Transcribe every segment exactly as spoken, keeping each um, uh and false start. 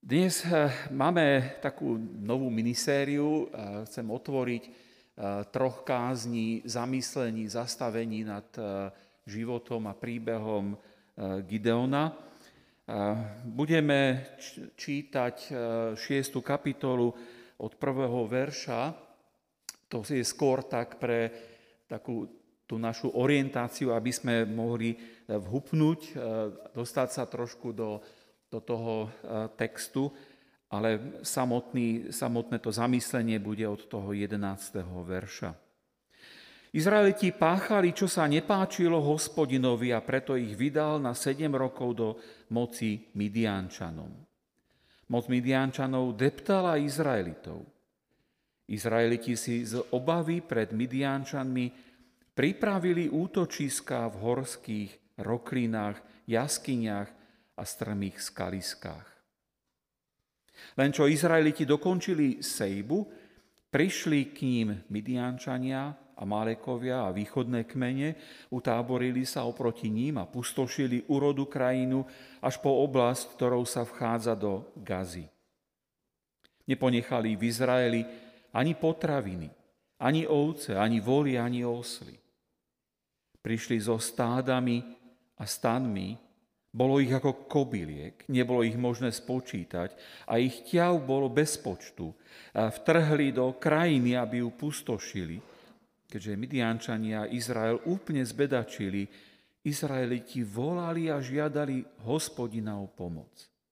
Dnes eh, máme takú novú minisériu. eh, Chcem otvoriť eh, troch kázní, zamyslení, zastavení nad eh, životom a príbehom eh, Gideona. Eh, Budeme č- čítať eh, šiestu kapitolu od prvého verša. To je skôr tak pre takú tú našu orientáciu, aby sme mohli eh, vhupnúť, eh, dostať sa trošku do do toho textu, ale samotný, samotné to zamyslenie bude od toho jedenásteho verša. Izraeliti páchali, čo sa nepáčilo Hospodinovi, a preto ich vydal na sedem rokov do moci Midiančanom. Moc Midiančanov deptala Izraelitov. Izraeliti si z obavy pred Midiančanmi pripravili útočiská v horských roklinách, jaskyniach a strmých skaliskách. Len čo Izraeliti dokončili sejbu, prišli k ním Midiančania, Amálekovia a východné kmene, utáborili sa oproti ním a pustošili úrodu krajinu až po oblasť, ktorou sa vchádza do Gazy. Neponechali v Izraeli ani potraviny, ani ovce, ani voly, ani osly. Prišli so stádami a stanmi. Bolo ich ako kobyliek, nebolo ich možné spočítať a ich ťav bolo bez počtu. A vtrhli do krajiny, aby ju pustošili. Keďže Midiančania a Izrael úplne zbedačili, Izraeliti volali a žiadali Hospodina o pomoc.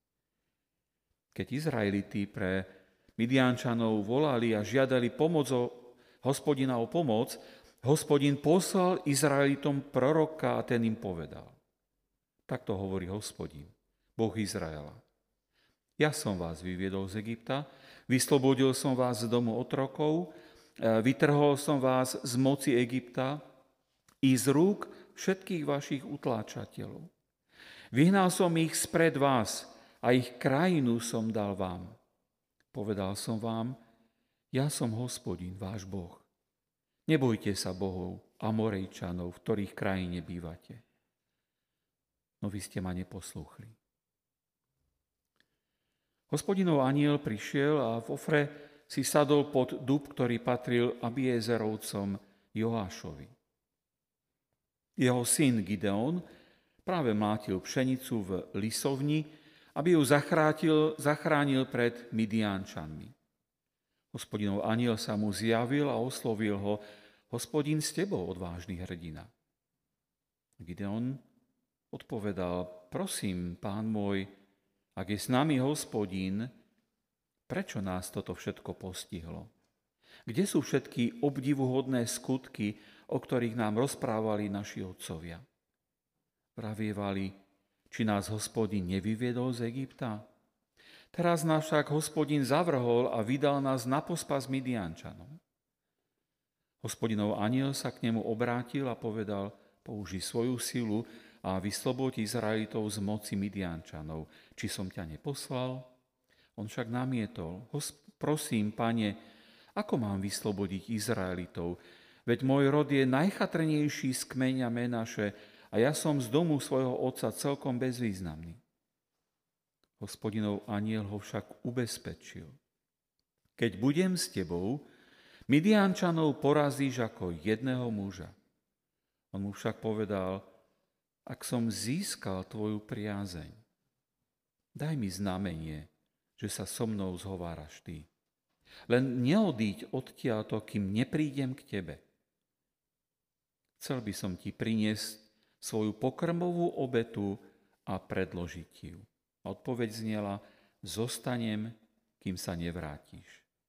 Keď Izraeliti pre Midiančanov volali a žiadali pomoc o Hospodina o pomoc, Hospodin poslal Izraelitom proroka a ten im povedal: Takto hovorí Hospodin, Boh Izraela. Ja som vás vyviedol z Egypta, vyslobodil som vás z domu otrokov, vytrhol som vás z moci Egypta i z rúk všetkých vašich utláčateľov. Vyhnal som ich spred vás a ich krajinu som dal vám. Povedal som vám, ja som Hospodin, váš Boh. Nebojte sa bohov Amorejčanov, v ktorých krajine bývate. No vy ste ma neposlúchli. Hospodinov anjel prišiel a v Ofre si sadol pod dub, ktorý patril Abiezerovcom Joášovi. Jeho syn Gideon práve mlátil pšenicu v lisovni, aby ju zachránil, zachránil pred Midiančanmi. Hospodinov anjel sa mu zjavil a oslovil ho: Hospodin s tebou, odvážny hrdina. Gideon odpovedal: Prosím, pán môj, ak je s nami Hospodin, prečo nás toto všetko postihlo? Kde sú všetky obdivuhodné skutky, o ktorých nám rozprávali naši otcovia? Pravievali, či nás Hospodin nevyviedol z Egypta? Teraz nás však Hospodin zavrhol a vydal nás na pospas Midiančanom. Hospodinov anjel sa k nemu obrátil a povedal: Použij svoju silu a vysloboď Izraelitov z moci Midiančanov. Či som ťa neposlal? On však namietol: Prosím, pane, ako mám vyslobodiť Izraelitov? Veď môj rod je najchatrnejší z kmeňa Menaše a ja som z domu svojho otca celkom bezvýznamný. Hospodinov anjel ho však ubezpečil: Keď budem s tebou, Midiančanov porazíš ako jedného muža. On mu však povedal: Ak som získal tvoju priazeň, daj mi znamenie, že sa so mnou zhováraš ty. Len neodíď odtiaľto, kým neprídem k tebe. Chcel by som ti priniesť svoju pokrmovú obetu a predložiť ti ju. A odpoveď znela: Zostanem, kým sa nevrátiš.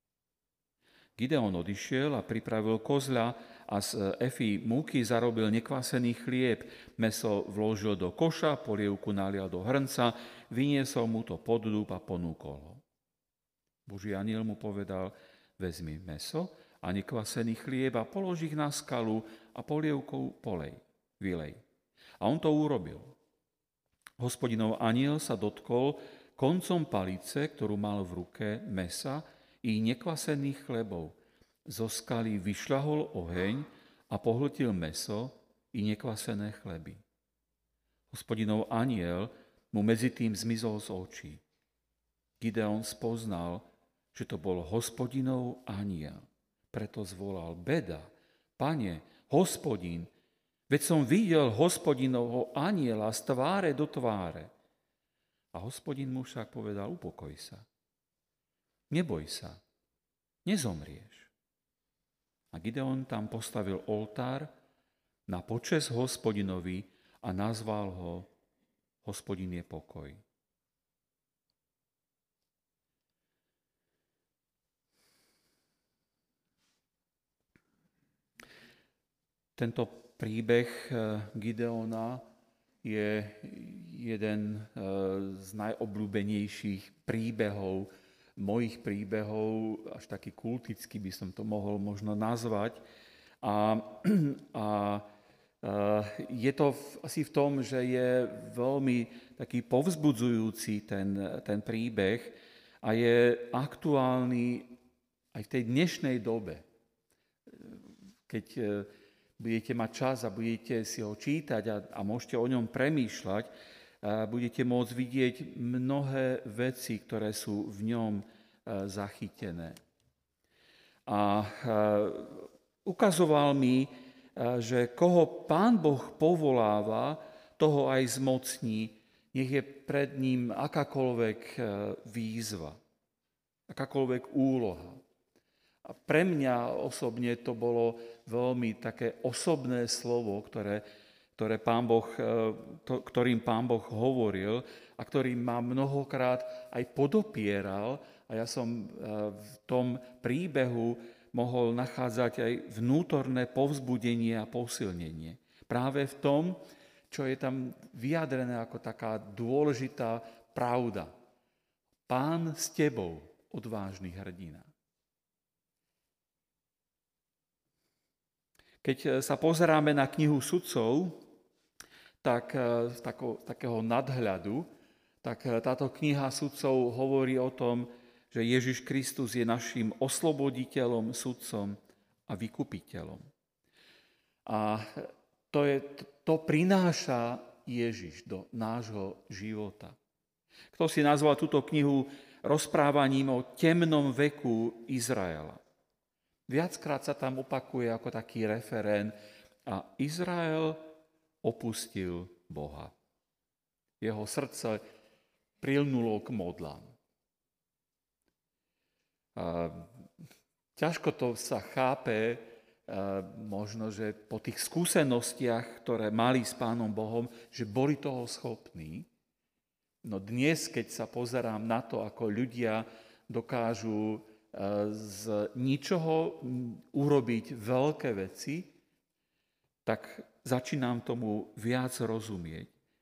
Gideon odišiel a pripravil kozľa a z efy múky zarobil nekvasený chlieb. Mäso vložil do koša, polievku nalial do hrnca, vyniesol mu to pod dúb a ponúkol ho. Boží anjel mu povedal: Vezmi mäso a nekvasený chlieb a polož ich na skalu a polievkou polej, vylej. A on to urobil. Hospodinov anjel sa dotkol koncom palice, ktorú mal v ruke, mäsa i nekvasených chlebov. Zo skaly vyšľahol oheň a pohltil mäso i nekvasené chleby. Hospodinov anjel mu medzi tým zmizol z očí. Gideon spoznal, že to bol Hospodinov anjel. Preto zvolal: Beda, Pane, Hospodin, veď som videl Hospodinovho anjela z tváre do tváre. A Hospodin mu však povedal: upokoj sa, neboj sa, nezomrieš. A Gideon tam postavil oltár na počesť Hospodinovi a nazval ho Hospodin je pokoj. Tento príbeh Gideona je jeden z najobľúbenejších príbehov, mojich príbehov, až taký kultický by som to mohol možno nazvať. A, a je to asi v tom, že je veľmi taký povzbudzujúci ten, ten príbeh a je aktuálny aj v tej dnešnej dobe. Keď budete mať čas a budete si ho čítať a, a môžete o ňom premýšľať, a budete môcť vidieť mnohé veci, ktoré sú v ňom zachytené. A ukazoval mi, že koho Pán Boh povoláva, toho aj zmocní, nech je pred ním akákoľvek výzva, akákoľvek úloha. A pre mňa osobne to bolo veľmi také osobné slovo, ktoré, ktoré pán boh, to, ktorým Pán Boh hovoril a ktorým ma mnohokrát aj podopieral. A ja som v tom príbehu mohol nachádzať aj vnútorné povzbudenie a posilnenie. Práve v tom, čo je tam vyjadrené ako taká dôležitá pravda. Pán s tebou, odvážny hrdina. Keď sa pozeráme na knihu Sudcov, tak z takého nadhľadu, tak táto kniha Sudcov hovorí o tom, že Ježiš Kristus je naším osloboditeľom, sudcom a vykupiteľom. A to, je, to prináša Ježiš do nášho života. Kto si nazval túto knihu rozprávaním o temnom veku Izraela. Viackrát sa tam opakuje ako taký referén a Izrael opustil Boha. Jeho srdce prilnulo k modlám. A ťažko to sa chápe, možno, že po tých skúsenostiach, ktoré mali s Pánom Bohom, že boli toho schopní. No dnes, keď sa pozerám na to, ako ľudia dokážu z ničoho urobiť veľké veci, tak začínam tomu viac rozumieť.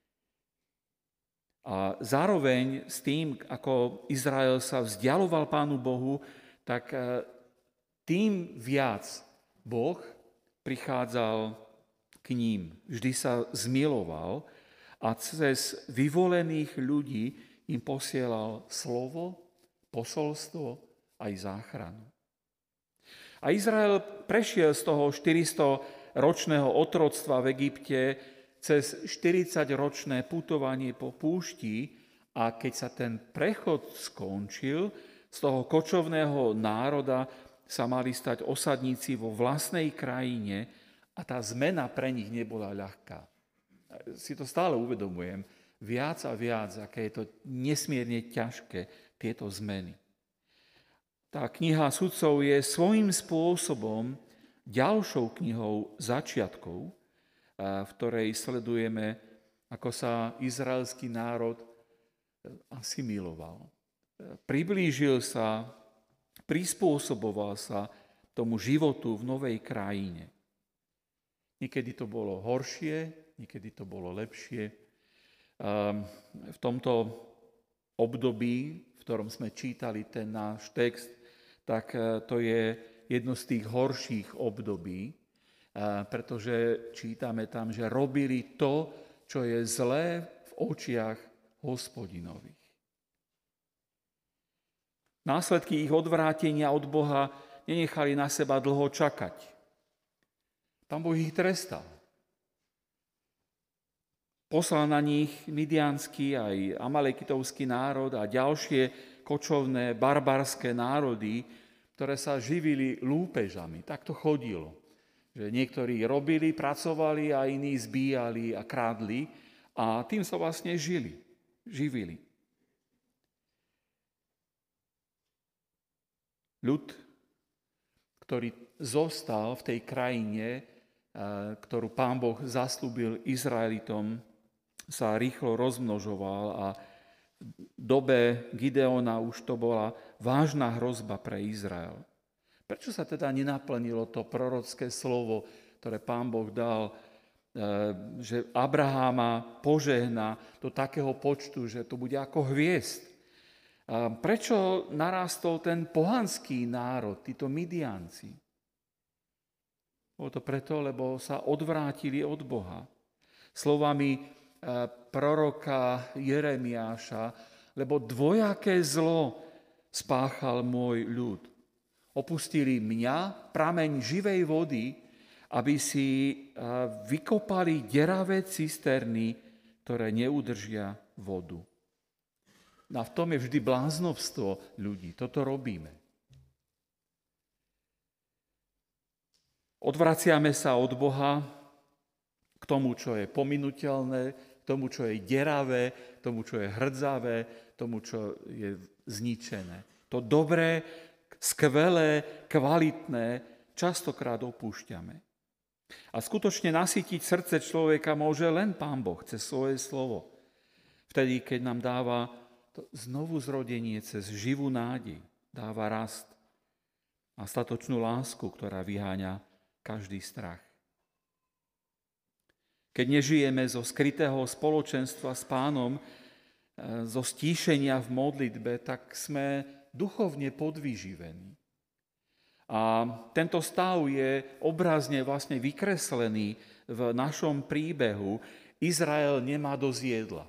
A zároveň s tým, ako Izrael sa vzdialoval Pánu Bohu, tak tým viac Boh prichádzal k ním. Vždy sa zmiloval a cez vyvolených ľudí im posielal slovo, posolstvo, aj záchranu. A Izrael prešiel z toho štyristoročného otroctva v Egypte cez štyridsaťročné putovanie po púšti a keď sa ten prechod skončil, z toho kočovného národa sa mali stať osadníci vo vlastnej krajine a tá zmena pre nich nebola ľahká. Si to stále uvedomujem viac a viac, aké je to nesmierne ťažké, tieto zmeny. Tá kniha Sudcov je svojím spôsobom ďalšou knihou začiatkov, v ktorej sledujeme, ako sa izraelský národ asimiloval. Priblížil sa, prispôsoboval sa tomu životu v novej krajine. Niekedy to bolo horšie, niekedy to bolo lepšie. V tomto období, v ktorom sme čítali ten náš text, tak to je jedno z tých horších období, pretože čítame tam, že robili to, čo je zlé v očiach Hospodinových. Následky ich odvrátenia od Boha nenechali na seba dlho čakať. Pán Boh ich trestal. Poslal na nich midiansky aj amalekitovský národ a ďalšie kočovné, barbarské národy, ktoré sa živili lúpežami. Tak to chodilo. Že niektorí robili, pracovali a iní zbíjali a krádli a tým sa vlastne žili, živili. Ľud, ktorý zostal v tej krajine, ktorú Pán Boh zaslúbil Izraelitom, sa rýchlo rozmnožoval a v dobe Gideona už to bola vážna hrozba pre Izrael. Prečo sa teda nenaplnilo to prorocké slovo, ktoré Pán Boh dal, že Abraháma požehná do takého počtu, že to bude ako hviezd? Prečo narástol ten pohanský národ, títo Midianci? Bolo to preto, lebo sa odvrátili od Boha. Slovami proroka Jeremiáša, lebo dvojaké zlo spáchal môj ľud. Opustili mňa, prameň živej vody, aby si vykopali deravé cisterny, ktoré neudržia vodu. A v tom je vždy bláznovstvo ľudí. Toto robíme. Odvraciame sa od Boha k tomu, čo je pominuteľné, k tomu, čo je deravé, k tomu, čo je hrdzavé, k tomu, čo je zničené. To dobré, skvelé, kvalitné častokrát opúšťame. A skutočne nasytiť srdce človeka môže len Pán Boh cez svoje slovo. Vtedy, keď nám dáva to znovu zrodenie cez živú nádej, dáva rast a statočnú lásku, ktorá vyháňa každý strach. Keď nežijeme zo skrytého spoločenstva s Pánom, zo stíšenia v modlitbe, tak sme duchovne podvyživení. A tento stav je obrazne vlastne vykreslený v našom príbehu. Izrael nemá dosť jedla.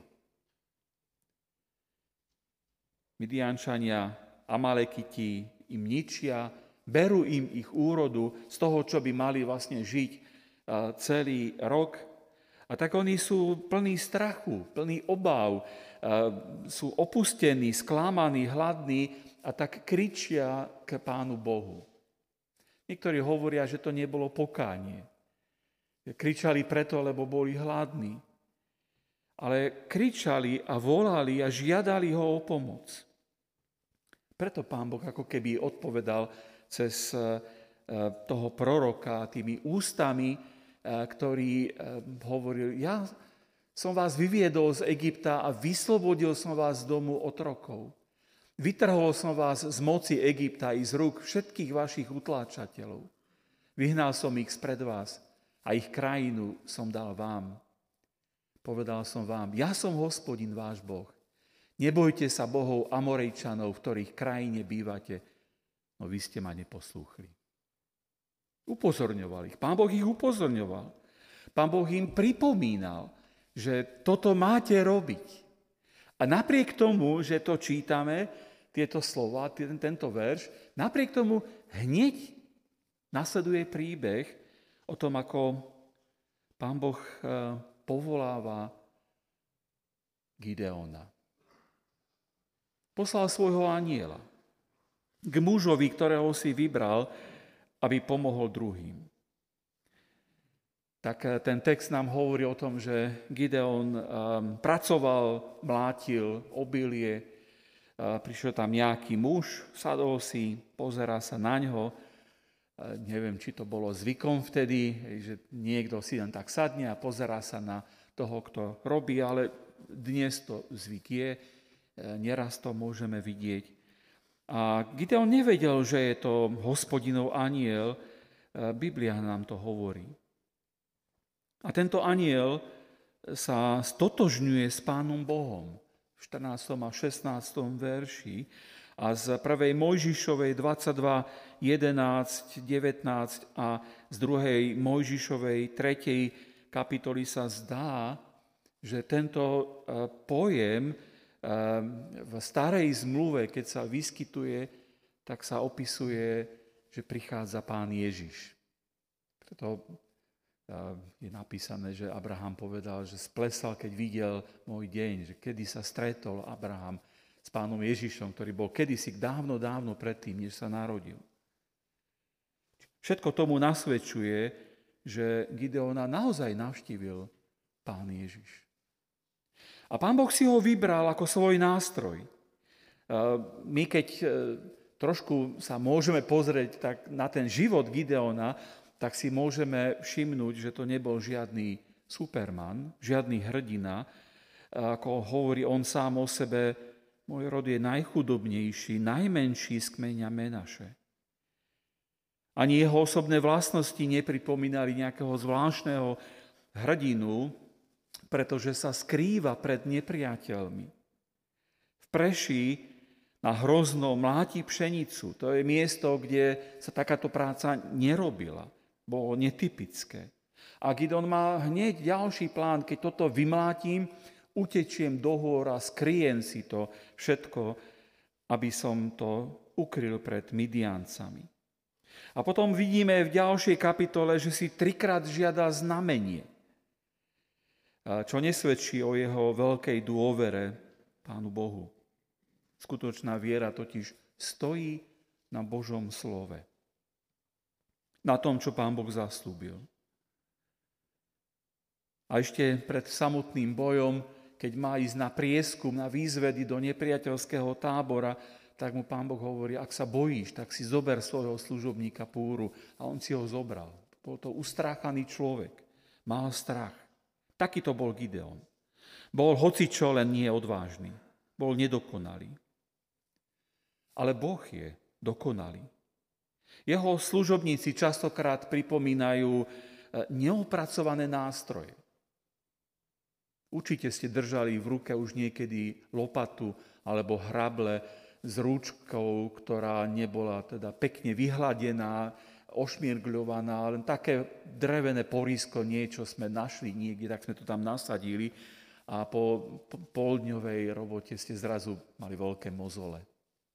Midiančania, Amalekiti im ničia, berú im ich úrodu z toho, čo by mali vlastne žiť celý rok. A tak oni sú plní strachu, plní obáv, sú opustení, sklamaní, hladní a tak kričia k Pánu Bohu. Niektorí hovoria, že to nebolo pokánie. Kričali preto, lebo boli hladní. Ale kričali a volali a žiadali ho o pomoc. Preto Pán Boh ako keby odpovedal cez toho proroka tými ústami, ktorý hovoril, ja som vás vyviedol z Egypta a vyslobodil som vás z domu otrokov. Vytrhol som vás z moci Egypta i z rúk všetkých vašich utláčateľov. Vyhnal som ich spred vás a ich krajinu som dal vám. Povedal som vám, ja som Hospodin váš Boh. Nebojte sa bohov Amorejčanov, v ktorých krajine bývate, no vy ste ma neposlúchli. Upozorňoval ich. Pán Boh ich upozorňoval. Pán Boh im pripomínal, že toto máte robiť. A napriek tomu, že to čítame, tieto slova, tento verš, napriek tomu hneď nasleduje príbeh o tom, ako Pán Boh povoláva Gideona. Poslal svojho anjela k mužovi, ktorého si vybral, aby pomohol druhým. Tak ten text nám hovorí o tom, že Gideon um, pracoval, mlátil obilie, uh, prišiel tam nejaký muž, sadol si, pozerá sa na ňo. Uh, neviem, či to bolo zvykom vtedy, že niekto si len tak sadne a pozerá sa na toho, kto robí, ale dnes to zvyk je, uh, neraz to môžeme vidieť. A Gideon nevedel, že je to Hospodinov anjel, uh, Biblia nám to hovorí. A tento anjel sa stotožňuje s Pánom Bohom v štrnástom a šestnástom verši a z prvej Mojžišovej dvadsaťdva, jedenásť, devätnásť a z druhej Mojžišovej tretej kapitoly sa zdá, že tento pojem v starej zmluve, keď sa vyskytuje, tak sa opisuje, že prichádza Pán Ježiš. Preto je napísané, že Abraham povedal, že splesal, keď videl môj deň, že kedy sa stretol Abraham s pánom Ježišom, ktorý bol kedysi dávno, dávno predtým, než sa narodil. Všetko tomu nasvedčuje, že Gideona naozaj navštívil pán Ježiš. A pán Boh si ho vybral ako svoj nástroj. My keď trošku sa môžeme pozrieť tak na ten život Gideona, tak si môžeme všimnúť, že to nebol žiadny superman, žiadny hrdina. Ako hovorí on sám o sebe, môj rod je najchudobnejší, najmenší z kmeňa Menaše. Ani jeho osobné vlastnosti nepripomínali nejakého zvláštneho hrdinu, pretože sa skrýva pred nepriateľmi. V Preši na Hrozno mláti pšenicu. To je miesto, kde sa takáto práca nerobila. Bolo netypické. A Gideon má hneď ďalší plán, keď toto vymlátim, utečiem do hôr a skrijem si to všetko, aby som to ukryl pred Midiancami. A potom vidíme v ďalšej kapitole, že si trikrát žiada znamenie, čo nesvedčí o jeho veľkej dôvere Pánu Bohu. Skutočná viera totiž stojí na Božom slove. Na tom, čo Pán Boh zaslúbil. A ešte pred samotným bojom, keď má ísť na prieskum, na výzvedy do nepriateľského tábora, tak mu Pán Boh hovorí, ak sa bojíš, tak si zober svojho služobníka Púru. A on si ho zobral. Bol to ustráchaný človek. Mal strach. Taký to bol Gideon. Bol hocičo, len nie odvážny. Bol nedokonalý. Ale Boh je dokonalý. Jeho služobníci častokrát pripomínajú neopracované nástroje. Určite ste držali v ruke už niekedy lopatu alebo hrable s rúčkou, ktorá nebola teda pekne vyhladená, ošmirgľovaná, len také drevené porísko, niečo sme našli niekde, tak sme to tam nasadili a po poldňovej robote ste zrazu mali veľké mozole.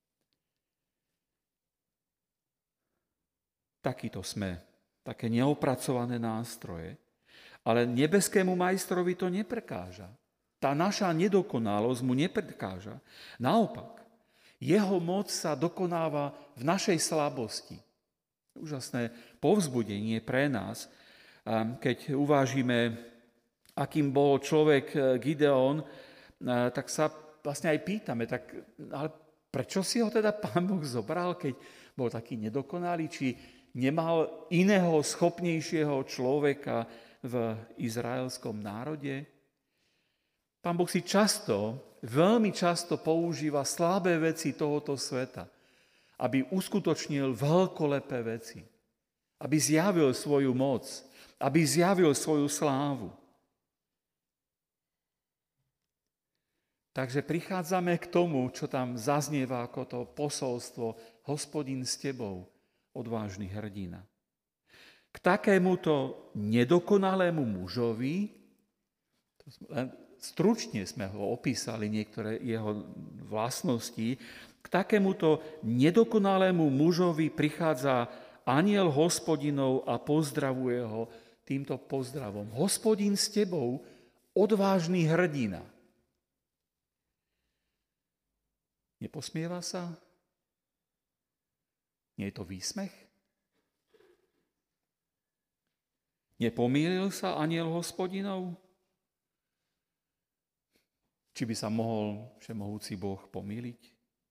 Takýto sme, také neopracované nástroje. Ale nebeskému majstrovi to neprekáža. Tá naša nedokonalosť mu neprekáža. Naopak, jeho moc sa dokonáva v našej slabosti. Úžasné povzbudenie pre nás, keď uvážime, akým bol človek Gideon, tak sa vlastne aj pýtame, tak, ale prečo si ho teda Pán Boh zobral, keď bol taký nedokonalý, či nemal iného schopnejšieho človeka v izraelskom národe? Pán Boh si často, veľmi často používa slabé veci tohoto sveta, aby uskutočnil veľkolepé veci, aby zjavil svoju moc, aby zjavil svoju slávu. Takže prichádzame k tomu, čo tam zaznieva ako to posolstvo Hospodin s tebou, odvážny hrdina. K takémuto nedokonalému mužovi, len stručne sme ho opísali, niektoré jeho vlastnosti, k takémuto nedokonalému mužovi prichádza anjel Hospodinov a pozdravuje ho týmto pozdravom. Hospodin s tebou, odvážny hrdina. Neposmieva sa? Nie je to výsmech? Nepomýlil sa anjel Hospodinov? Či by sa mohol všemohúci Boh pomýliť?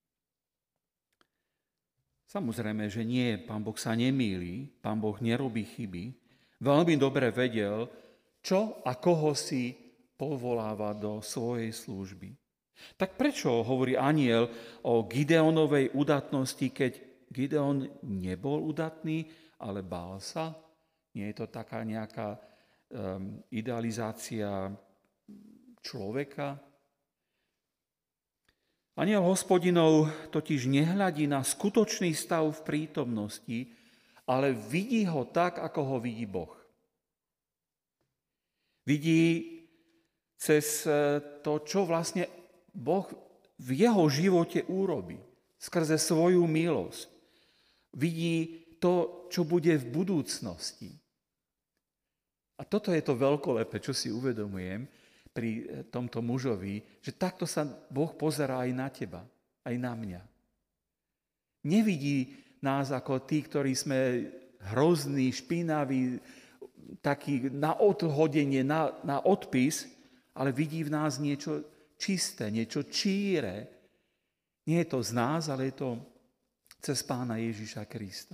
Samozrejme, že nie, Pán Boh sa nemýli, Pán Boh nerobí chyby. Veľmi dobre vedel, čo a koho si povoláva do svojej služby. Tak prečo hovorí anjel o Gideonovej udatnosti, keď Gideon nebol udatný, ale bál sa? Nie je to taká nejaká um, idealizácia človeka? Anjel Hospodinov totiž nehľadí na skutočný stav v prítomnosti, ale vidí ho tak, ako ho vidí Boh. Vidí cez to, čo vlastne Boh v jeho živote urobí, skrze svoju milosť. Vidí to, čo bude v budúcnosti. A toto je to veľkolepé, čo si uvedomujem. pri tomto mužovi, že takto sa Boh pozerá aj na teba, aj na mňa. Nevidí nás ako tí, ktorí sme hrozní, špinaví, takí na odhodenie, na, na odpis, ale vidí v nás niečo čisté, niečo číre. Nie je to z nás, ale je to cez Pána Ježiša Krista.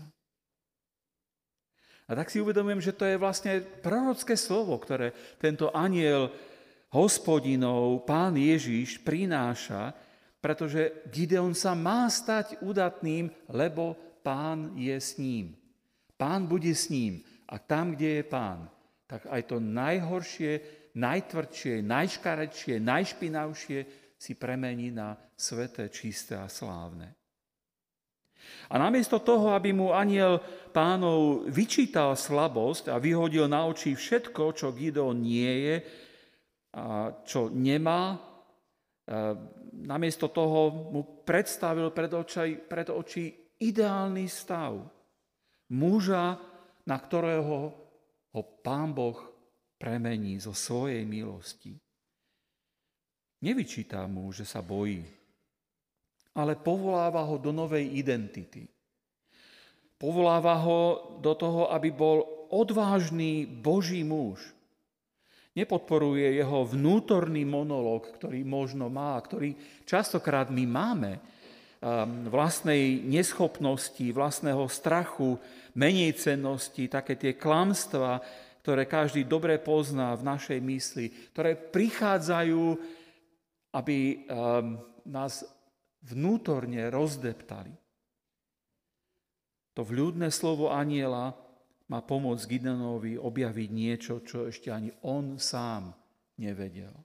A tak si uvedomujem, že to je vlastne prorocké slovo, ktoré tento anjel Hospodinov, Pán Ježiš, prináša, pretože Gideon sa má stať udatným, lebo Pán je s ním. Pán bude s ním. A tam, kde je Pán, tak aj to najhoršie, najtvrdšie, najškarečšie, najšpinavšie si premení na sveté, čisté a slávne. A namiesto toho, aby mu anjel Pánov vyčítal slabosť a vyhodil na oči všetko, čo Gideon nie je a čo nemá, namiesto toho mu predstavil pred oči, pred oči ideálny stav. Muža, na ktorého ho Pán Boh premení zo svojej milosti. Nevyčítá mu, že sa bojí, ale povoláva ho do novej identity. Povoláva ho do toho, aby bol odvážny Boží muž. Nepodporuje jeho vnútorný monológ, ktorý možno má, ktorý častokrát my máme, vlastnej neschopnosti, vlastného strachu, menej cennosti, také tie klamstvá, ktoré každý dobre pozná v našej mysli, ktoré prichádzajú, aby nás vnútorne rozdeptali. To vľúdne slovo anjela má pomôcť Gideonovi objaviť niečo, čo ešte ani on sám nevedel.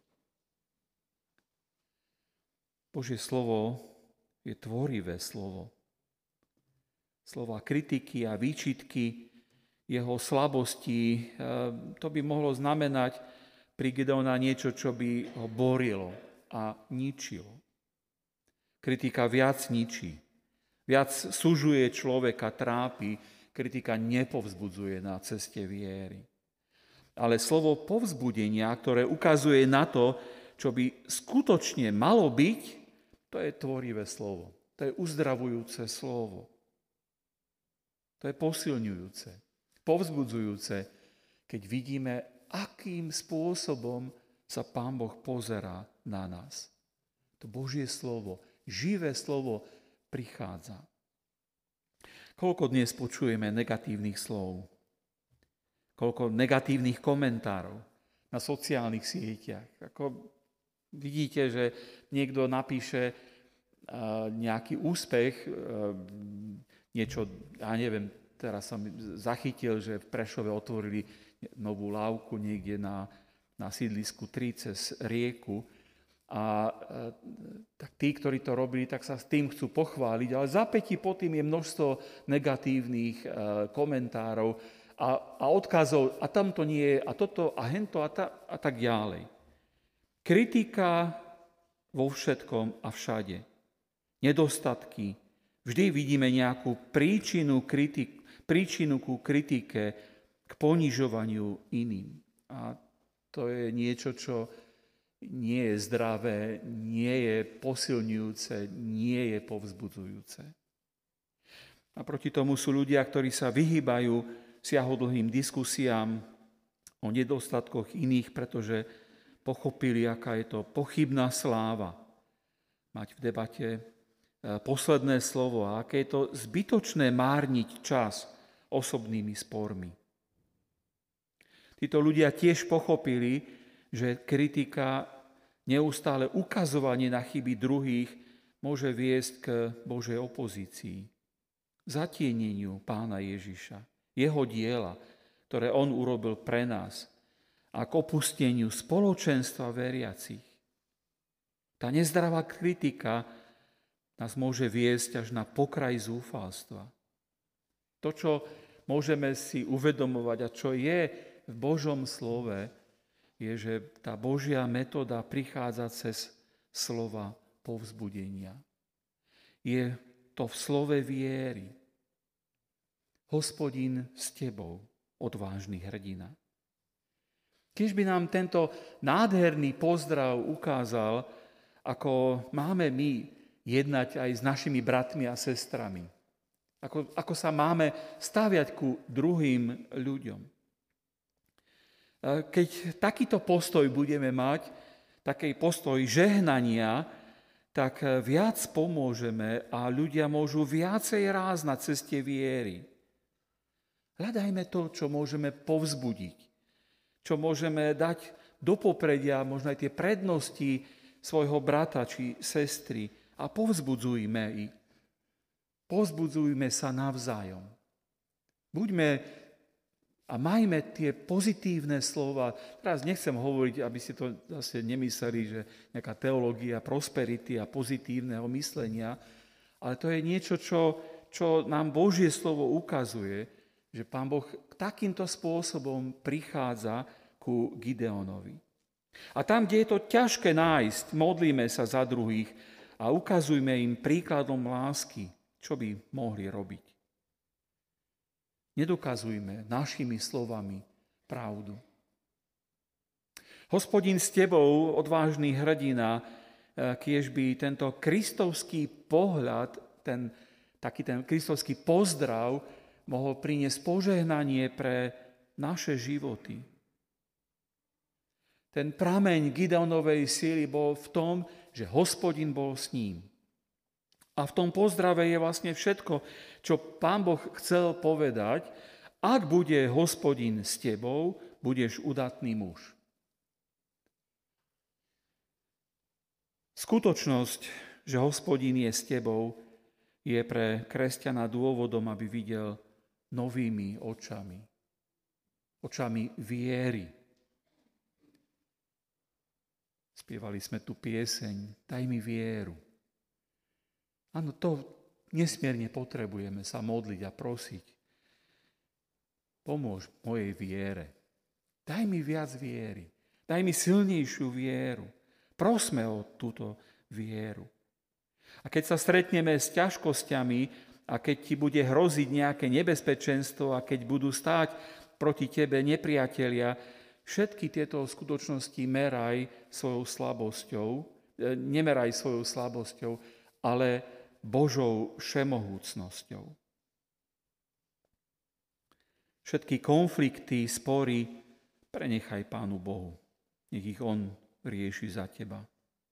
Božie slovo je tvorivé slovo. Slova kritiky a výčitky jeho slabosti, to by mohlo znamenať pri Gideona niečo, čo by ho borilo a ničilo. Kritika viac ničí, viac sužuje človeka, trápi, kritika nepovzbudzuje na ceste viery. Ale slovo povzbudenia, ktoré ukazuje na to, čo by skutočne malo byť, to je tvorivé slovo. To je uzdravujúce slovo. To je posilňujúce, povzbudzujúce, keď vidíme, akým spôsobom sa Pán Boh pozerá na nás. To Božie slovo, živé slovo prichádza. Koľko dnes počujeme negatívnych slov? Koľko negatívnych komentárov na sociálnych sieťach? Ako vidíte, že niekto napíše nejaký úspech, niečo, ja neviem, teraz som zachytil, že v Prešove otvorili novú lávku niekde na, na sídlisku tri cez rieku a tak tí, ktorí to robili, tak sa s tým chcú pochváliť, ale zapätí pod tým je množstvo negatívnych komentárov a, a odkazov, a tam to nie je, a toto, a hento, a, ta, a tak ďalej. Kritika vo všetkom a všade. Nedostatky. Vždy vidíme nejakú príčinu, kritik, príčinu ku kritike, k ponižovaniu iným. A to je niečo, čo nie je zdravé, nie je posilňujúce, nie je povzbudzujúce. A proti tomu sú ľudia, ktorí sa vyhýbajú siahodlhým diskusiám o nedostatkoch iných, pretože pochopili, aká je to pochybná sláva mať v debate posledné slovo a aké je to zbytočné márniť čas osobnými spormi. Títo ľudia tiež pochopili, že kritika, neustále ukazovanie na chyby druhých môže viesť k Božej opozícii, zatieneniu Pána Ježiša, jeho diela, ktoré on urobil pre nás, a k opusteniu spoločenstva veriacich. Tá nezdravá kritika nás môže viesť až na pokraj zúfalstva. To, čo môžeme si uvedomovať a čo je v Božom slove, je, že tá Božia metóda prichádza cez slova povzbudenia. Je to v slove viery. Hospodin s tebou, odvážny hrdina. Keď by nám tento nádherný pozdrav ukázal, ako máme my jednať aj s našimi bratmi a sestrami. Ako, ako sa máme staviať ku druhým ľuďom. Keď takýto postoj budeme mať, taký postoj žehnania, tak viac pomôžeme a ľudia môžu viacej rásť na ceste viery. Hľadajme to, čo môžeme povzbudiť, čo môžeme dať do popredia, možno aj tie prednosti svojho brata či sestry a povzbudzujme ich. Povzbudzujme sa navzájom. Buďme a majme tie pozitívne slova. Teraz nechcem hovoriť, aby ste to zase nemysleli, že nejaká teológia prosperity a pozitívneho myslenia, ale to je niečo, čo, čo nám Božie slovo ukazuje, že Pán Boh takýmto spôsobom prichádza ku Gideonovi. A tam, kde je to ťažké nájsť, modlíme sa za druhých a ukazujme im príkladom lásky, čo by mohli robiť. Nedokazujme našimi slovami pravdu. Hospodin s tebou, odvážny hrdina, kiež by tento kristovský pohľad, ten, taký ten kristovský pozdrav mohol priniesť požehnanie pre naše životy. Ten prameň Gideonovej síly bol v tom, že Hospodin bol s ním. A v tom pozdrave je vlastne všetko, čo Pán Boh chcel povedať. Ak bude Hospodin s tebou, budeš udatný muž. Skutočnosť, že Hospodin je s tebou, je pre kresťana dôvodom, aby videl novými očami. Očami viery. Spievali sme tu pieseň Daj mi vieru. Áno, to nesmierne potrebujeme sa modliť a prosiť. Pomôž mojej viere. Daj mi viac viery. Daj mi silnejšiu vieru. Prosme o túto vieru. A keď sa stretneme s ťažkosťami a keď ti bude hroziť nejaké nebezpečenstvo a keď budú stáť proti tebe nepriatelia, všetky tieto skutočnosti meraj svojou slabosťou, nemeraj svojou slabosťou, ale Božou všemohúcnosťou. Všetky konflikty, spory prenechaj Pánu Bohu. Nech ich On rieši za teba.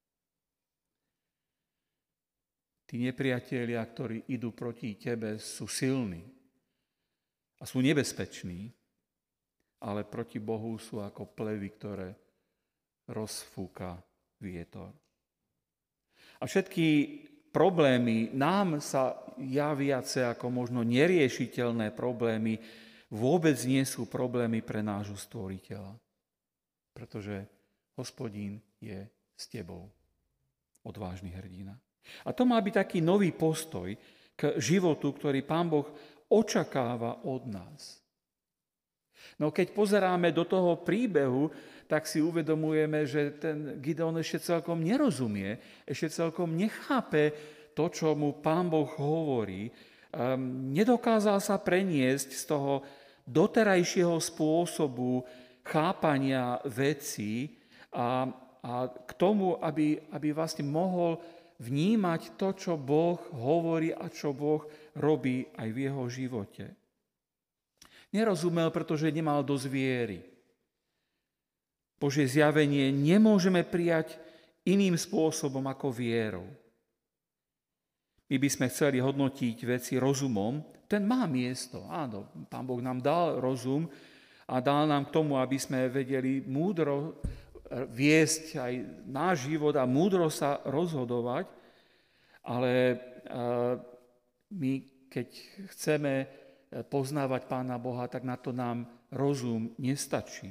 Tí nepriatelia, ktorí idú proti tebe, sú silní a sú nebezpeční, ale proti Bohu sú ako plevy, ktoré rozfúka vietor. A všetky problémy nám sa javia ako možno neriešiteľné problémy, vôbec nie sú problémy pre nášho Stvoriteľa. Pretože Hospodín je s tebou, odvážny hrdina. A to má byť taký nový postoj k životu, ktorý Pán Boh očakáva od nás. No keď pozeráme do toho príbehu, tak si uvedomujeme, že ten Gideon ešte celkom nerozumie, ešte celkom nechápe to, čo mu Pán Boh hovorí. Um, nedokázal sa preniesť z toho doterajšieho spôsobu chápania vecí a, a k tomu, aby, aby vlastne mohol vnímať to, čo Boh hovorí a čo Boh robí aj v jeho živote. Nerozumel, pretože nemal dosť viery. Božie zjavenie nemôžeme prijať iným spôsobom ako vierou. My by sme chceli hodnotiť veci rozumom. Ten má miesto. Áno, Pán Boh nám dal rozum a dal nám k tomu, aby sme vedeli múdro viesť aj náš život a múdro sa rozhodovať. Ale my, keď chceme poznávať Pána Boha, tak na to nám rozum nestačí.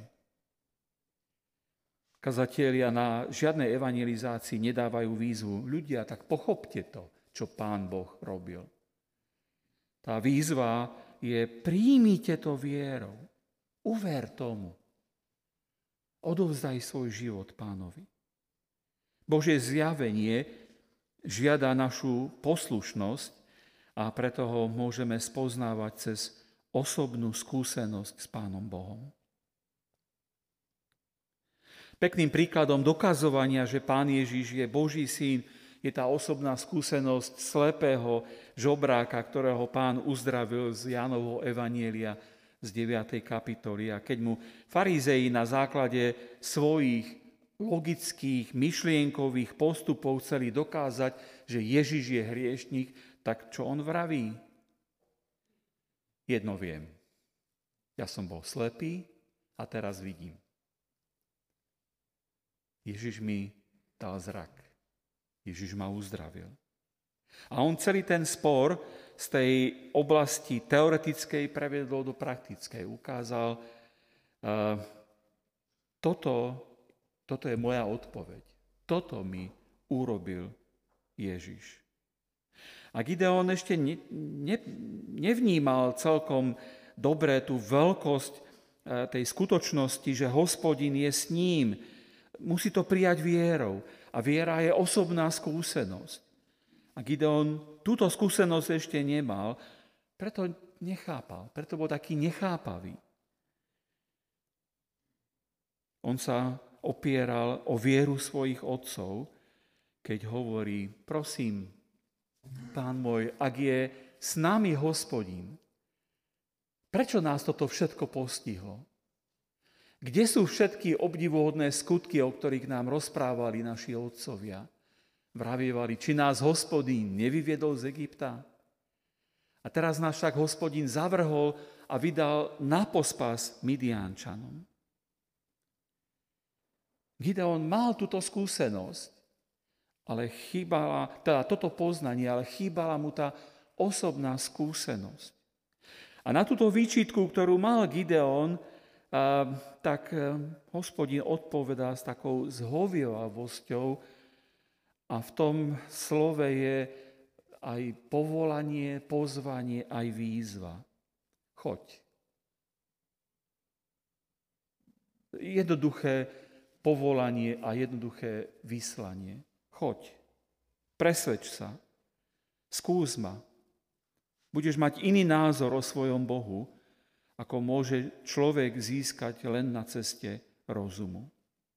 Kazatelia na žiadnej evangelizácii nedávajú výzvu. Ľudia, tak pochopte to, čo Pán Boh robil. Tá výzva je, príjmite to vierou. Uver tomu. Odovzdaj svoj život Pánovi. Božie zjavenie žiada našu poslušnosť a preto ho môžeme spoznávať cez osobnú skúsenosť s Pánom Bohom. Pekným príkladom dokazovania, že Pán Ježiš je Boží syn, je tá osobná skúsenosť slepého žobráka, ktorého Pán uzdravil z Jánovho evanjelia z deviatej kapitoly. A keď mu farizei na základe svojich logických, myšlienkových postupov chceli dokázať, že Ježiš je hriešnik, tak čo on vraví? Jedno viem. Ja som bol slepý a teraz vidím. Ježiš mi dal zrak. Ježiš ma uzdravil. A on celý ten spor z tej oblasti teoretickej prevedol do praktickej. Ukázal, uh, toto, toto je moja odpoveď. Toto mi urobil Ježiš. A Gideon ešte ne, ne, nevnímal celkom dobre tú veľkosť uh, tej skutočnosti, že Hospodin je s ním. Musí to prijať vierou. A viera je osobná skúsenosť. A Gideon túto skúsenosť ešte nemal, preto nechápal, preto bol taký nechápavý. On sa opieral o vieru svojich otcov, keď hovorí, prosím, Pán môj, ak je s nami Hospodin, prečo nás toto všetko postihlo? Kde sú všetky obdivuhodné skutky, o ktorých nám rozprávali naši otcovia? Vravievali, či nás Hospodín nevyviedol z Egypta? A teraz nás však Hospodín zavrhol a vydal na pospas Midiánčanom. Gideon mal túto skúsenosť, ale chýbala, teda toto poznanie, ale chýbala mu tá osobná skúsenosť. A na túto výčitku, ktorú mal Gideon, A, tak Hospodin odpovedá s takou zhovievavosťou a v tom slove je aj povolanie, pozvanie, aj výzva. Choď. Jednoduché povolanie a jednoduché vyslanie. Choď. Presvedč sa. Skús ma. Budeš mať iný názor o svojom Bohu, ako môže človek získať len na ceste rozumu.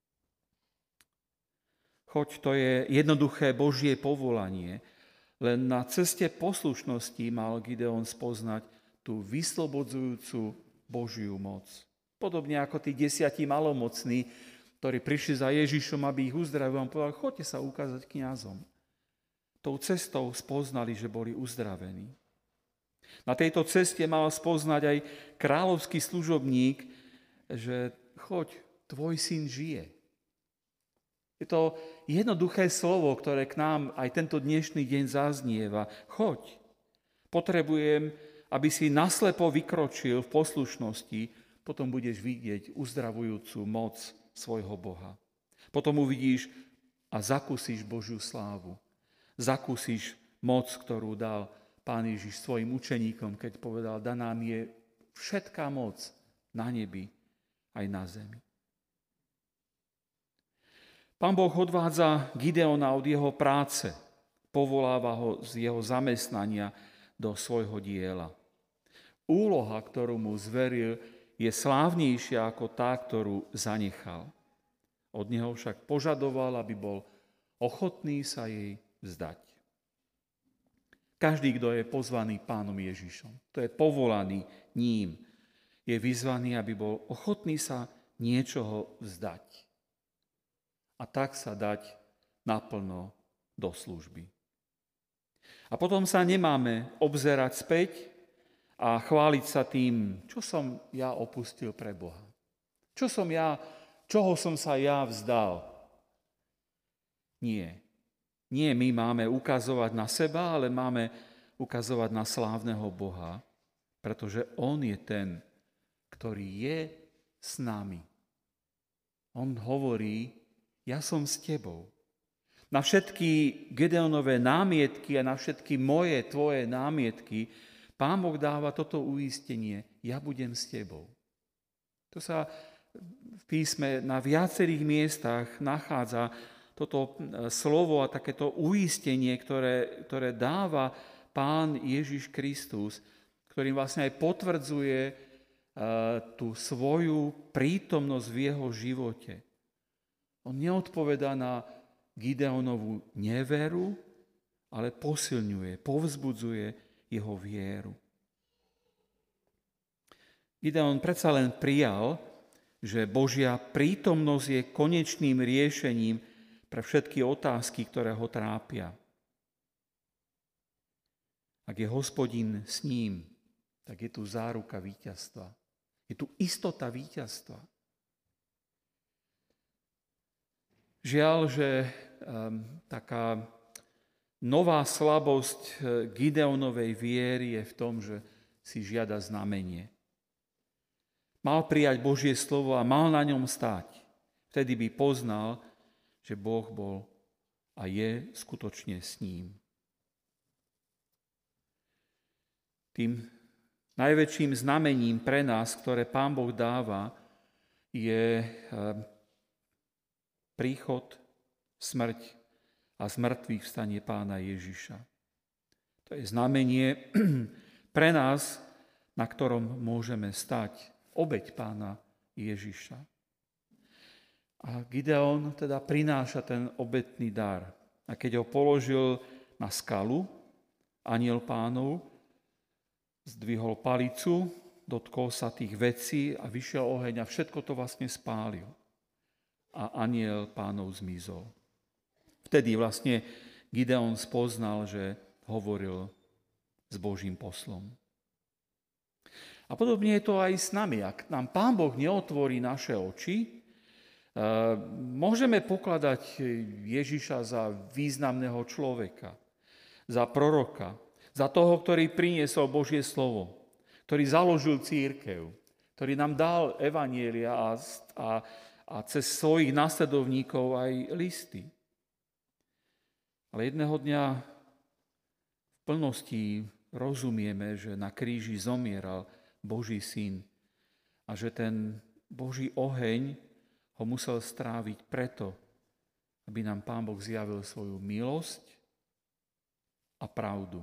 Choď, to je jednoduché Božie povolanie, len na ceste poslušnosti mal Gideon spoznať tú vyslobodzujúcu Božiu moc. Podobne ako tí desiatí malomocní, ktorí prišli za Ježišom, aby ich uzdravil, on povedal, choďte sa ukázať kňazom. Tou cestou spoznali, že boli uzdravení. Na tejto ceste mal spoznať aj kráľovský služobník, že choď, tvoj syn žije. Je to jednoduché slovo, ktoré k nám aj tento dnešný deň zaznieva. Choď. Potrebujem, aby si naslepo vykročil v poslušnosti, potom budeš vidieť uzdravujúcu moc svojho Boha. Potom uvidíš a zakúsiš Božiu slávu. Zakúsiš moc, ktorú dal Pán Ježiš svojim učeníkom, keď povedal, daná mi je všetká moc na nebi aj na zemi. Pán Boh odvádza Gideona od jeho práce, povoláva ho z jeho zamestnania do svojho diela. Úloha, ktorú mu zveril, je slávnejšia ako tá, ktorú zanechal. Od neho však požadoval, aby bol ochotný sa jej vzdať. Každý, kto je pozvaný Pánom Ježišom, to je povolaný ním, je vyzvaný, aby bol ochotný sa niečoho vzdať. A tak sa dať naplno do služby. A potom sa nemáme obzerať späť a chváliť sa tým, čo som ja opustil pre Boha. Čo som ja, čoho som sa ja vzdal. Nie. Nie my máme ukazovať na seba, ale máme ukazovať na slávneho Boha, pretože On je ten, ktorý je s nami. On hovorí, ja som s tebou. Na všetky Gedeonové námietky a na všetky moje, tvoje námietky Pán Boh dáva toto uistenie, ja budem s tebou. To sa v písme na viacerých miestach nachádza toto slovo a takéto uistenie, ktoré, ktoré dáva Pán Ježiš Kristus, ktorým vlastne aj potvrdzuje uh, tú svoju prítomnosť v jeho živote. On neodpovedá na Gideonovú neveru, ale posilňuje, povzbudzuje jeho vieru. Gideon predsa len prijal, že Božia prítomnosť je konečným riešením pre všetky otázky, ktoré ho trápia. Ak je Hospodin s ním, tak je tu záruka víťazstva. Je tu istota víťazstva. Žiaľ, že um, taká nová slabosť Gideonovej viery je v tom, že si žiada znamenie. Mal prijať Božie slovo a mal na ňom stáť. Vtedy by poznal, že Boh bol a je skutočne s ním. Tým najväčším znamením pre nás, ktoré Pán Boh dáva, je príchod, smrť a zmrtvých vstanie Pána Ježiša. To je znamenie pre nás, na ktorom môžeme stať. Obeť Pána Ježiša. A Gideon teda prináša ten obetný dar. A keď ho položil na skalu, anjel Pánov zdvihol palicu, dotkol sa tých vecí a vyšiel oheň a všetko to vlastne spálil. A anjel Pánov zmizol. Vtedy vlastne Gideon spoznal, že hovoril s Božím poslom. A podobne je to aj s nami. Ak nám Pán Boh neotvorí naše oči, môžeme pokladať Ježiša za významného človeka, za proroka, za toho, ktorý priniesol Božie slovo, ktorý založil cirkev, ktorý nám dal evanjelia a, a, a cez svojich následovníkov aj listy. Ale jedného dňa v plnosti rozumieme, že na kríži zomieral Boží syn a že ten Boží oheň ho musel stráviť preto, aby nám Pán Boh zjavil svoju milosť a pravdu.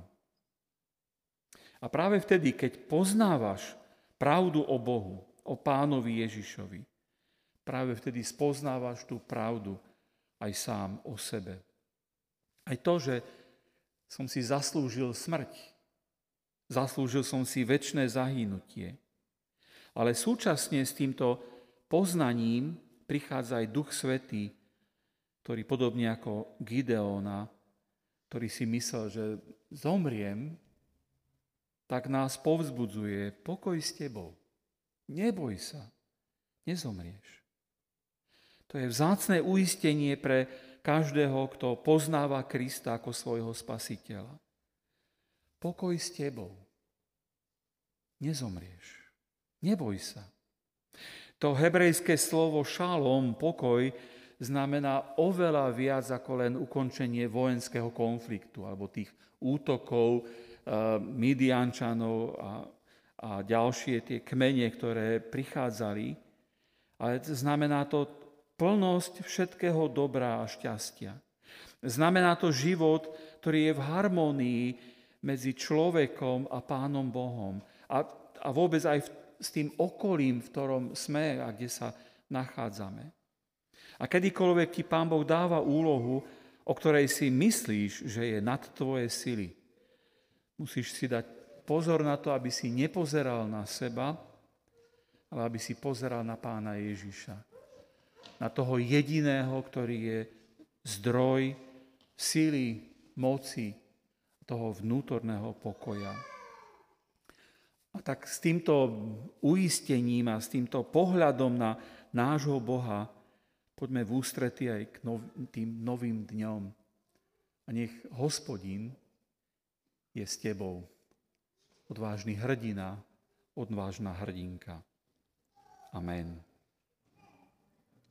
A práve vtedy, keď poznávaš pravdu o Bohu, o Pánovi Ježišovi, práve vtedy spoznávaš tú pravdu aj sám o sebe. Aj to, že som si zaslúžil smrť, zaslúžil som si večné zahynutie. Ale súčasne s týmto poznaním prichádza aj Duch Svätý, ktorý podobne ako Gideona, ktorý si myslel, že zomriem, tak nás povzbudzuje: pokoj s tebou, neboj sa, nezomrieš. To je vzácne uistenie pre každého, kto poznáva Krista ako svojho spasiteľa. Pokoj s tebou. Nezomrieš. Neboj sa. To hebrejské slovo šalom, pokoj, znamená oveľa viac ako len ukončenie vojenského konfliktu alebo tých útokov uh, Midiančanov a, a ďalšie tie kmene, ktoré prichádzali. Ale znamená to plnosť všetkého dobrá a šťastia. Znamená to život, ktorý je v harmónii medzi človekom a Pánom Bohom. A, a vôbec aj v, s tým okolím, v ktorom sme a kde sa nachádzame. A kedykoľvek ti Pán Boh dáva úlohu, o ktorej si myslíš, že je nad tvoje sily, musíš si dať pozor na to, aby si nepozeral na seba, ale aby si pozeral na Pána Ježiša. Na toho jediného, ktorý je zdroj sily, moci, toho vnútorného pokoja. A tak s týmto uistením a s týmto pohľadom na nášho Boha poďme v ústrety aj k nov, tým novým dňom. A nech Hospodin je s tebou. Odvážny hrdina, odvážna hrdinka. Amen.